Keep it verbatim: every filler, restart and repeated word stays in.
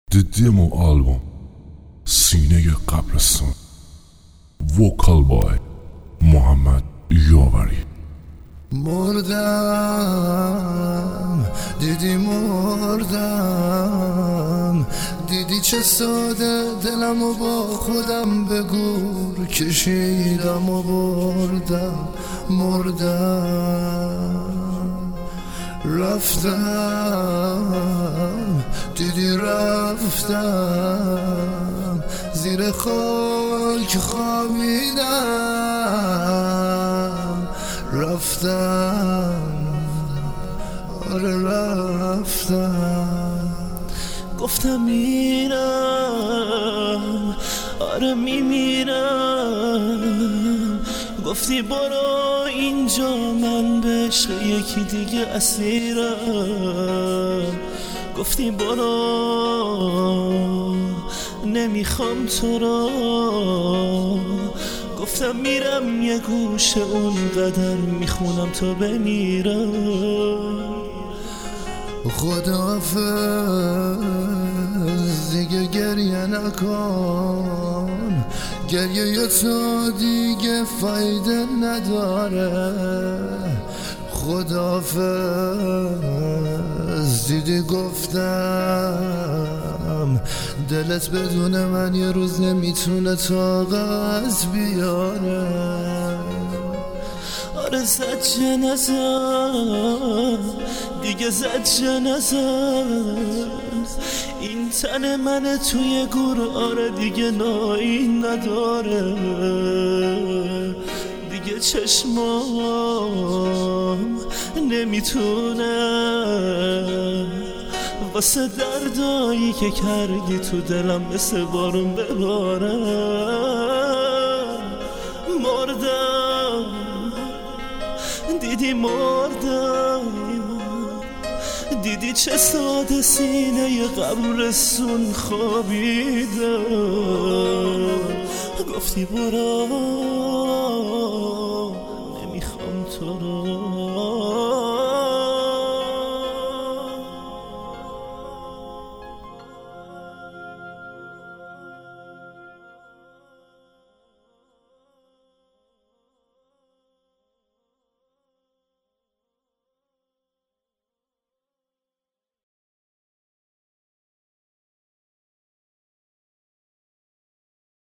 The Demo Album سینه قبرستان وکال بای محمد یاوری. مردم دیدی مردم دیدی چه ساده دلمو با خودم به گور کشیدم و بردم. مردم رفتم دیدی رفتم زیر خاک خوابیدم. رفتم آره رفتم گفتم میرم آره میمیرم. گفتی برو اینجا من به عشق یکی دیگه اسیرم. گفتی برو نمیخوام تو را. گفتم میرم یه گوشه اونقدر میخونم تا بمیرم. خداحافظ دیگه گریه نکن، گریه یا تو دیگه فایده نداره. خداحافظ دیدی گفتم دلت بدون من یه روز نمیتونه طاقت بیاره. آره زد جنازه دیگه زد جنازه این تن من توی گور. آره دیگه نایی نداره دیگه چشمام نمیتونه واسه دردایی که کردی تو دلم مثل بارون بباره. مردم دیدی مردم دیدی چه ساده سینه قبرستون خوابیدم. گفتی برو نمیخوام تو رو.